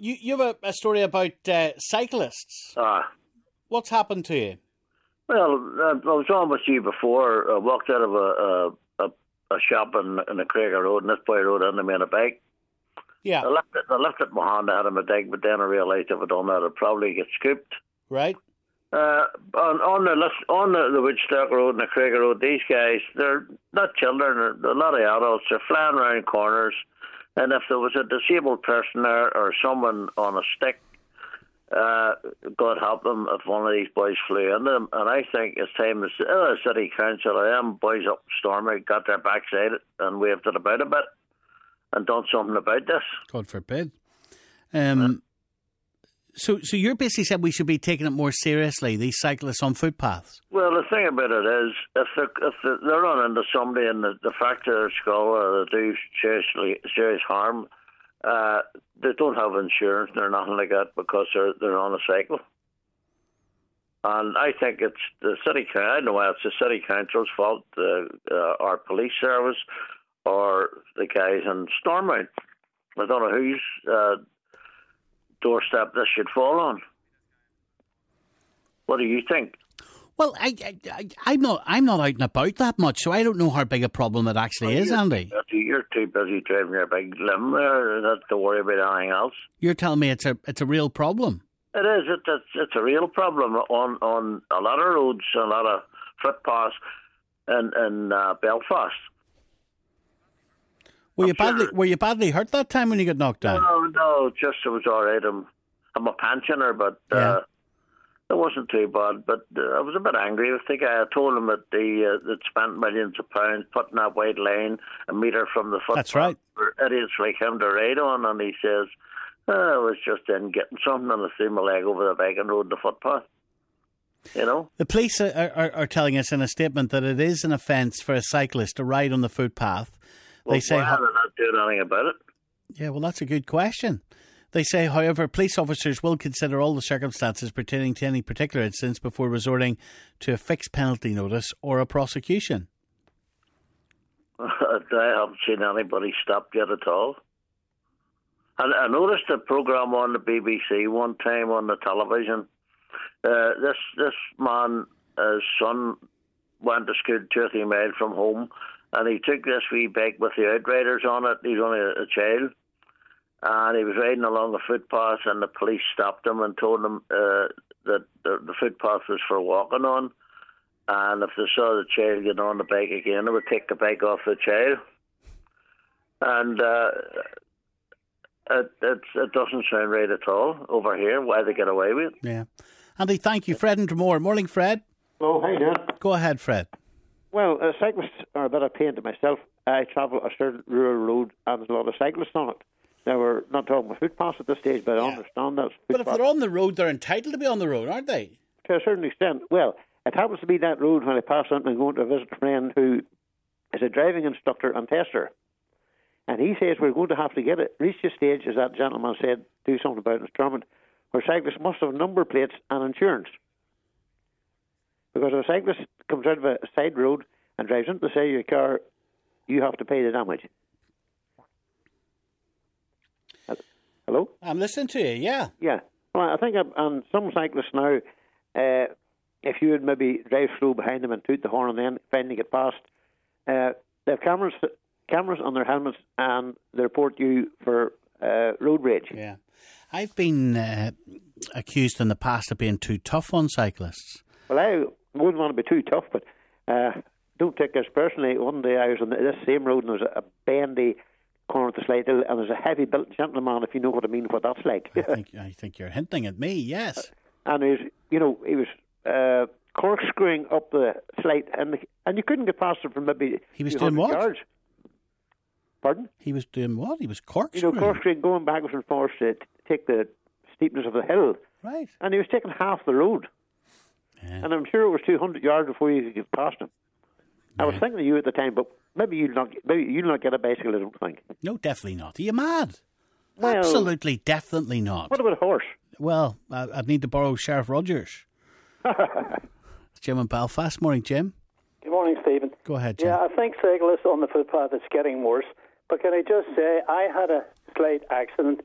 You have a story about cyclists. What's happened to you? Well, I was on with you before. I walked out of a shop in the Craigor Road, and this boy rode into me on a bike. Yeah. I lifted my hand out of my dig, but then I realised if I done that, I'd probably get scooped. Right. On the Woodstock Road and the Craigor Road, these guys, they're not children, they're a lot of adults, they're flying around corners, and if there was a disabled person there or someone on a stick, God help them if one of these boys flew into them. And I think it's time the city council, boys up Stormont, got their backside and waved it about a bit and done something about this. God forbid. So you're basically said we should be taking it more seriously, these cyclists on footpaths? Well, the thing about it is, if they run into somebody and they fracture their skull or they do serious harm, they don't have insurance or nothing like that because they're on a cycle. And I think it's the city. I know it's the city council's fault, our police service, or the guys in Stormont. I don't know whose doorstep this should fall on. What do you think? Well, I'm not out and about that much, so I don't know how big a problem it actually is, Andy. You're too busy driving your big limb there not to worry about anything else. You're telling me it's a real problem? It is. It's a real problem on a lot of roads, a lot of footpaths in Belfast. Were you badly hurt that time when you got knocked down? No, just it was all right. I'm a pensioner, but it wasn't too bad. But I was a bit angry with the guy. I told him that they'd spent millions of pounds putting that white line a metre from the footpath. That's right. For idiots like him to ride on, and he says, I was just in getting something and I threw my leg over the bike and rode the footpath. You know? The police are telling us in a statement that it is an offence for a cyclist to ride on the footpath. Why are they not doing anything about it? Yeah, well, that's a good question. They say, however, police officers will consider all the circumstances pertaining to any particular instance before resorting to a fixed penalty notice or a prosecution. I haven't seen anybody stopped yet at all. I noticed a programme on the BBC one time on the television. This man, his son, went to school 2 or 3 miles from home, and he took this wee bike with the outriders on it. He's only a child. And he was riding along the footpath, and the police stopped him and told him that the footpath was for walking on. And if they saw the child get on the bike again, they would take the bike off the child. And it doesn't sound right at all over here, why they get away with it. Yeah. Andy, thank you. Fred and Dromore. Morning, Fred. Oh, how you doing? Go ahead, Fred. Well, cyclists are a bit of a pain to myself. I travel a certain rural road and there's a lot of cyclists on it. Now, we're not talking about footpaths at this stage, but I understand that. But if they're on the road, they're entitled to be on the road, aren't they? To a certain extent. Well, it happens to be that road when I pass on and going to visit a friend who is a driving instructor and tester. And he says we're going to have to reach a stage, as that gentleman said, do something about it in Stormont, where cyclists must have number plates and insurance. Because if a cyclist comes out of a side road and drives into the side of your car, you have to pay the damage. Hello? I'm listening to you, yeah. Yeah. Well, I think on some cyclists now, if you would maybe drive slow behind them and toot the horn and then finally get past, they have cameras on their helmets and they report you for road rage. Yeah. I've been accused in the past of being too tough on cyclists. Well, I wouldn't want to be too tough, but don't take this personally. One day I was on this same road and there was a bendy corner of the Slide Hill, and there's a heavy-built gentleman, if you know what I mean, what that's like. I think you're hinting at me, yes. And he was corkscrewing up the slide, and you couldn't get past him from maybe He was doing what? yards. Pardon? He was doing what? He was corkscrewing? Corkscrewing, going backwards and forwards to take the steepness of the hill. Right. And he was taking half the road. Yeah. And I'm sure it was 200 yards before you could get past him. Yeah. I was thinking of you at the time, but maybe you'll not get a bicycle, I don't think. No, definitely not. Are you mad? Well, absolutely, definitely not. What about a horse? Well, I'd need to borrow Sheriff Rogers. Jim in Belfast. Morning, Jim. Good morning, Stephen. Go ahead, Jim. Yeah, I think cyclists on the footpath is getting worse. But can I just say, I had a slight accident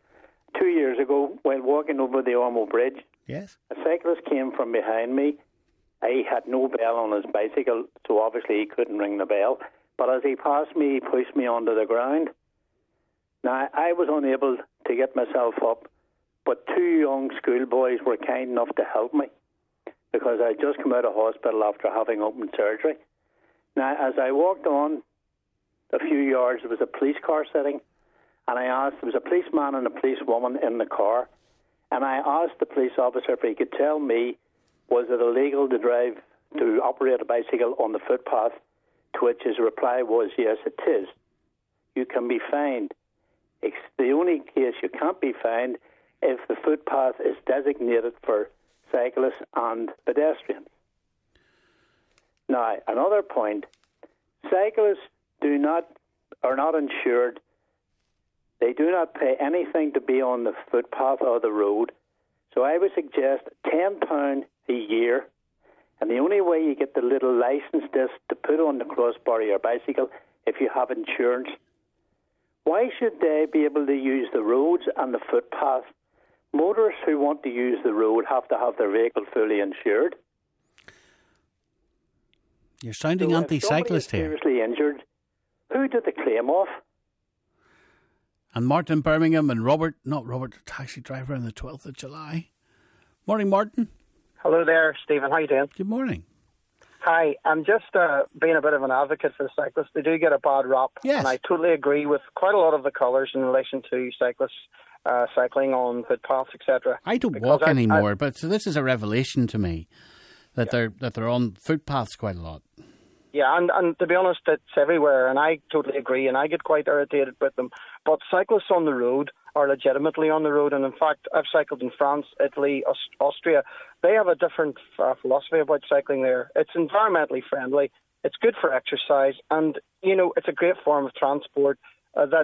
2 years ago, while walking over the Ormo Bridge, Yes. a cyclist came from behind me. He had no bell on his bicycle, so obviously he couldn't ring the bell. But as he passed me, he pushed me onto the ground. Now, I was unable to get myself up, but 2 young schoolboys were kind enough to help me because I had just come out of hospital after having open surgery. Now, as I walked on a few yards, there was a police car sitting, and there was a policeman and a policewoman in the car, and I asked the police officer if he could tell me, was it illegal to operate a bicycle on the footpath, to which his reply was, yes, it is. You can be fined. It's the only case you can't be fined if the footpath is designated for cyclists and pedestrians. Now, another point, cyclists are not insured. They do not pay anything to be on the footpath or the road. So I would suggest £10 a year, and the only way you get the little license disc to put on the crossbar of your bicycle if you have insurance. Why should they be able to use the roads and the footpath? Motorists who want to use the road have to have their vehicle fully insured. You're sounding anti-cyclist here. Seriously injured, who did the claim off? And Martin Birmingham and not Robert, the taxi driver on the 12th of July. Morning, Martin. Hello there, Stephen. How you doing? Good morning. Hi. I'm just being a bit of an advocate for the cyclists. They do get a bad rap. Yes. And I totally agree with quite a lot of the colours in relation to cyclists cycling on footpaths, etc. I don't walk anymore, but so this is a revelation to me that they're on footpaths quite a lot. Yeah, and to be honest, it's everywhere, and I totally agree, and I get quite irritated with them. But cyclists on the road are legitimately on the road, and in fact, I've cycled in France, Italy, Austria. They have a different philosophy about cycling there. It's environmentally friendly, it's good for exercise, and, it's a great form of transport that,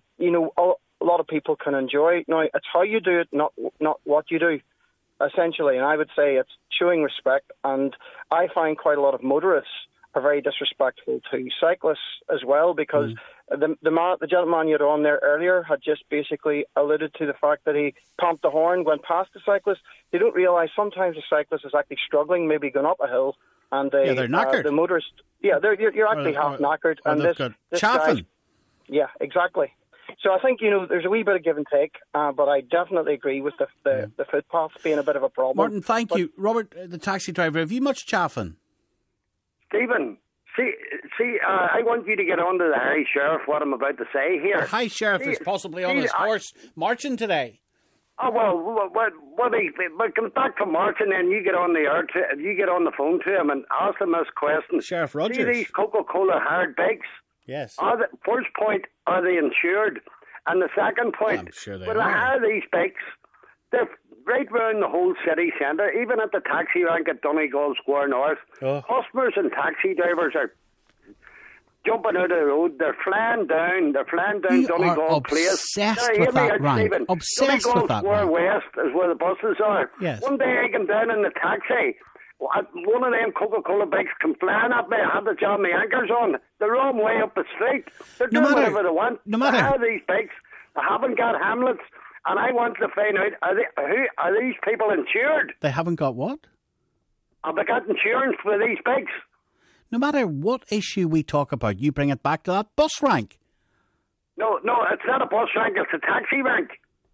a lot of people can enjoy. Now, it's how you do it, not what you do, essentially, and I would say it's showing respect, and I find quite a lot of motorists are very disrespectful to cyclists as well, because the gentleman you had on there earlier had just basically alluded to the fact that he pumped the horn, went past the cyclist. They don't realise sometimes the cyclist is actually struggling, maybe going up a hill, and they're knackered. The motorist, you're actually half knackered, and this chaffing. Yeah, exactly. So I think, there's a wee bit of give and take, but I definitely agree with the footpath being a bit of a problem. Martin, thank you. Robert, the taxi driver, have you much chaffing? Stephen, see, I want you to get on to the High Sheriff, what I'm about to say here. The High Sheriff is possibly on his horse marching today. Oh, well, he comes back from marching, and you get on the phone to him and ask him this question. Sheriff Rogers. See these Coca-Cola hard bikes? Yes. First point, are they insured? And the second point, I'm sure they are. How these bikes, they're right round the whole city centre, even at the taxi rank at Donegal Square North. Customers and taxi drivers are jumping out of the road. They're flying down Donegal Place. Obsessed with that rank. Obsessed with that Square rank. West is where the buses are. Yes. One day I came down in the taxi. One of them Coca-Cola bikes come flying at me. I had to jam my anchors on. They're wrong way up the street. They're doing whatever they want. No matter. How these bikes, they haven't got hamlets. And I want to find out, are these people insured? They haven't got what? Have they got insurance for these bikes? No matter what issue we talk about, you bring it back to that bus rank. No, it's not a bus rank, it's a taxi rank.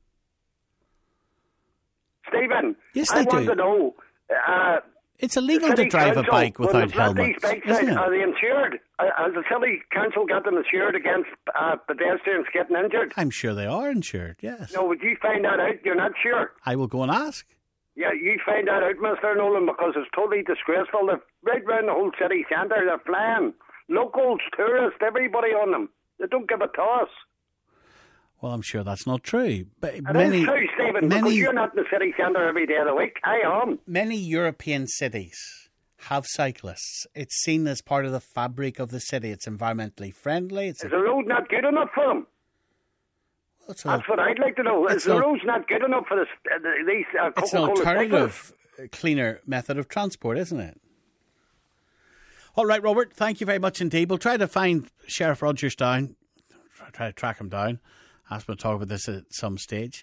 Stephen, yes, I want to know... it's illegal to drive a bike without helmets, isn't it? Are they insured? Has the city council got them insured against pedestrians getting injured? I'm sure they are insured, yes. No, would you find that out? You're not sure? I will go and ask. Yeah, you find that out, Mr. Nolan, because it's totally disgraceful. They're right round the whole city centre. They're flying. Locals, tourists, everybody on them. They don't give a toss. Well, I'm sure that's not true. But It is true, Stephen, because you're not in the city centre every day of the week. I am. Many European cities have cyclists. It's seen as part of the fabric of the city. It's environmentally friendly. Is the road not good enough for them? That's what I'd like to know. Is the road's not good enough for these Coca-Cola It's an alternative, cleaner method of transport, isn't it? All right, Robert, thank you very much indeed. We'll try to find Sheriff Rogers down, try to track him down. Ask him to talk about this at some stage.